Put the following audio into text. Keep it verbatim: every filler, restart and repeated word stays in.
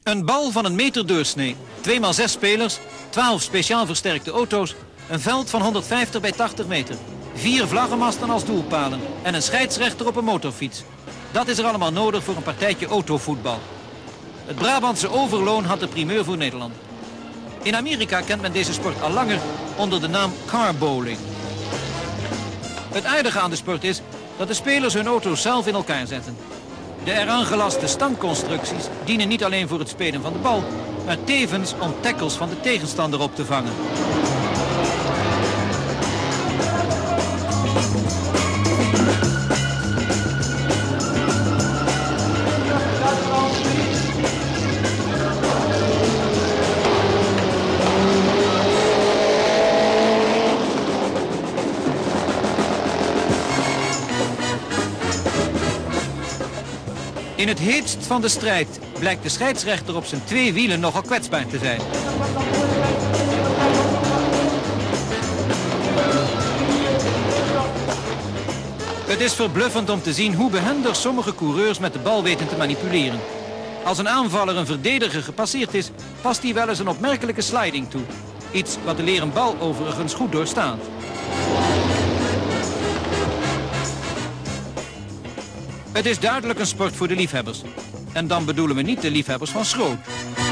Een bal van een meter doorsnee, twee maal zes spelers, twaalf speciaal versterkte auto's, een veld van honderdvijftig bij tachtig meter, vier vlaggenmasten als doelpalen en een scheidsrechter op een motorfiets. Dat is er allemaal nodig voor een partijtje autovoetbal. Het Brabantse Overloon had de primeur voor Nederland. In Amerika kent men deze sport al langer onder de naam carbowling. Het aardige aan de sport is dat de spelers hun auto's zelf in elkaar zetten. De eraan gelaste stangconstructies dienen niet alleen voor het spelen van de bal, maar tevens om tackles van de tegenstander op te vangen. In het heetst van de strijd blijkt de scheidsrechter op zijn twee wielen nogal kwetsbaar te zijn. Het is verbluffend om te zien hoe behendig sommige coureurs met de bal weten te manipuleren. Als een aanvaller een verdediger gepasseerd is, past hij wel eens een opmerkelijke sliding toe. Iets wat de leren bal overigens goed doorstaat. Het is duidelijk een sport voor de liefhebbers. En dan bedoelen we niet de liefhebbers van schroot.